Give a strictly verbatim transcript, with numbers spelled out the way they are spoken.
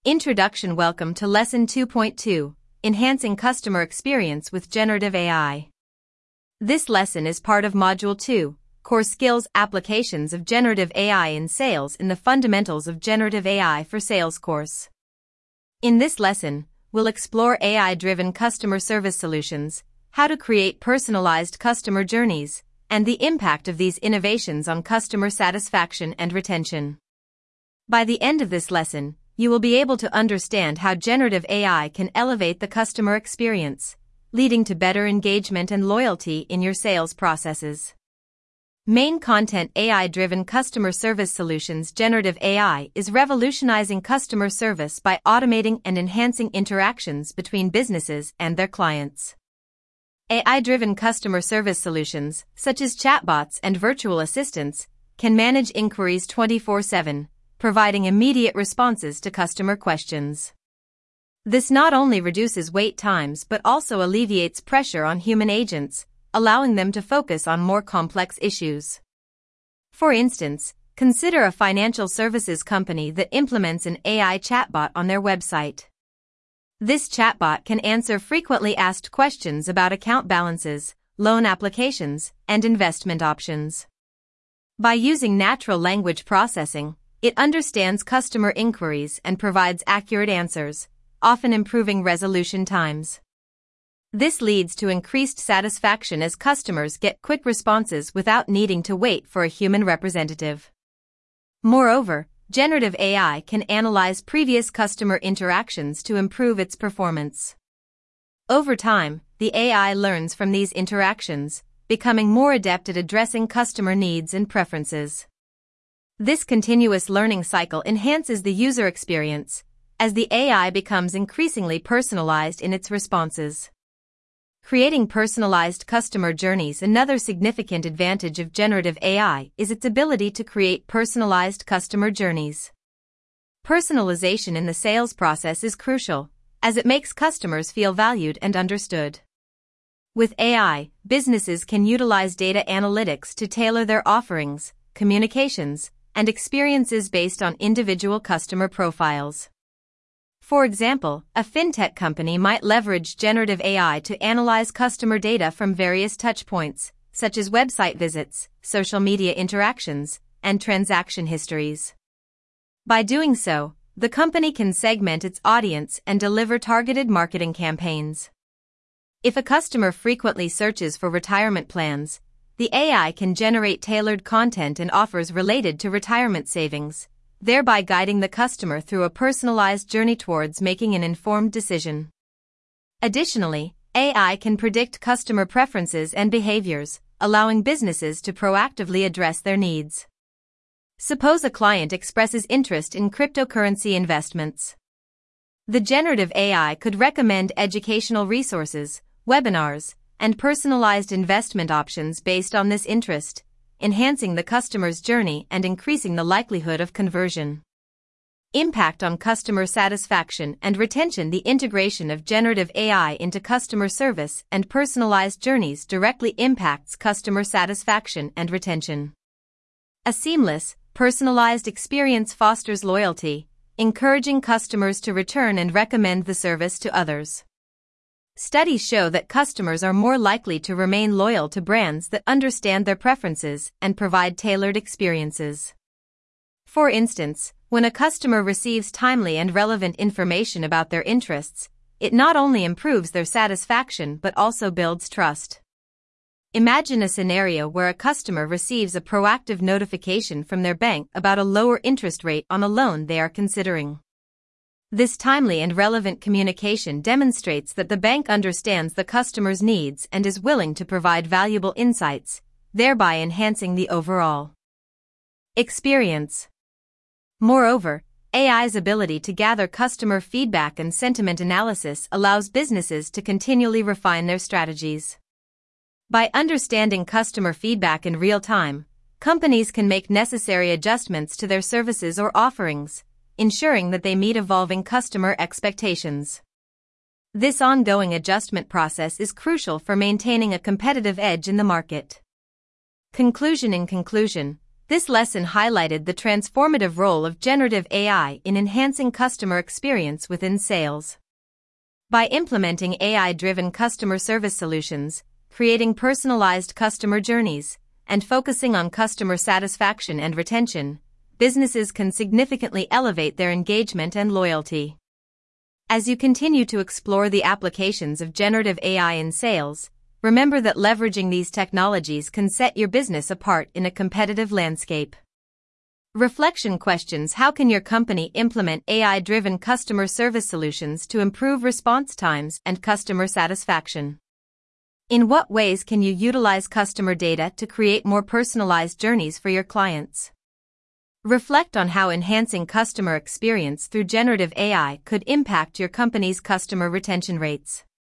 Introduction. Welcome to Lesson two point two, Enhancing Customer Experience with Generative A I. This lesson is part of Module two, Core Skills Applications of Generative A I in Sales in the Fundamentals of Generative A I for Sales course. In this lesson, we'll explore A I-driven customer service solutions, how to create personalized customer journeys, and the impact of these innovations on customer satisfaction and retention. By the end of this lesson, you will be able to understand how generative A I can elevate the customer experience, leading to better engagement and loyalty in your sales processes. Main content. A I-driven customer service solutions. Generative A I is revolutionizing customer service by automating and enhancing interactions between businesses and their clients. A I-driven customer service solutions, such as chatbots and virtual assistants, can manage inquiries twenty-four seven, providing immediate responses to customer questions. This not only reduces wait times but also alleviates pressure on human agents, allowing them to focus on more complex issues. For instance, consider a financial services company that implements an A I chatbot on their website. This chatbot can answer frequently asked questions about account balances, loan applications, and investment options. By using natural language processing, it understands customer inquiries and provides accurate answers, often improving resolution times. This leads to increased satisfaction as customers get quick responses without needing to wait for a human representative. Moreover, generative A I can analyze previous customer interactions to improve its performance. Over time, the A I learns from these interactions, becoming more adept at addressing customer needs and preferences. This continuous learning cycle enhances the user experience, as the A I becomes increasingly personalized in its responses. Creating personalized customer journeys. Another significant advantage of generative A I is its ability to create personalized customer journeys. Personalization in the sales process is crucial, as it makes customers feel valued and understood. With A I, businesses can utilize data analytics to tailor their offerings, communications, and experiences based on individual customer profiles. For example, a fintech company might leverage generative A I to analyze customer data from various touchpoints, such as website visits, social media interactions, and transaction histories. By doing so, the company can segment its audience and deliver targeted marketing campaigns. If a customer frequently searches for retirement plans, the A I can generate tailored content and offers related to retirement savings, thereby guiding the customer through a personalized journey towards making an informed decision. Additionally, A I can predict customer preferences and behaviors, allowing businesses to proactively address their needs. Suppose a client expresses interest in cryptocurrency investments. The generative A I could recommend educational resources, webinars, and personalized investment options based on this interest, enhancing the customer's journey and increasing the likelihood of conversion. Impact on customer satisfaction and retention. The integration of generative A I into customer service and personalized journeys directly impacts customer satisfaction and retention. A seamless, personalized experience fosters loyalty, encouraging customers to return and recommend the service to others. Studies show that customers are more likely to remain loyal to brands that understand their preferences and provide tailored experiences. For instance, when a customer receives timely and relevant information about their interests, it not only improves their satisfaction but also builds trust. Imagine a scenario where a customer receives a proactive notification from their bank about a lower interest rate on a loan they are considering. This timely and relevant communication demonstrates that the bank understands the customer's needs and is willing to provide valuable insights, thereby enhancing the overall experience. Moreover, A I's ability to gather customer feedback and sentiment analysis allows businesses to continually refine their strategies. By understanding customer feedback in real time, companies can make necessary adjustments to their services or offerings, ensuring that they meet evolving customer expectations. This ongoing adjustment process is crucial for maintaining a competitive edge in the market. Conclusion. In conclusion, This lesson highlighted the transformative role of generative A I in enhancing customer experience within sales. By implementing A I-driven customer service solutions, creating personalized customer journeys, and focusing on customer satisfaction and retention, businesses can significantly elevate their engagement and loyalty. As you continue to explore the applications of generative A I in sales, remember that leveraging these technologies can set your business apart in a competitive landscape. Reflection questions: how can your company implement A I-driven customer service solutions to improve response times and customer satisfaction? In what ways can you utilize customer data to create more personalized journeys for your clients? Reflect on how enhancing customer experience through generative A I could impact your company's customer retention rates.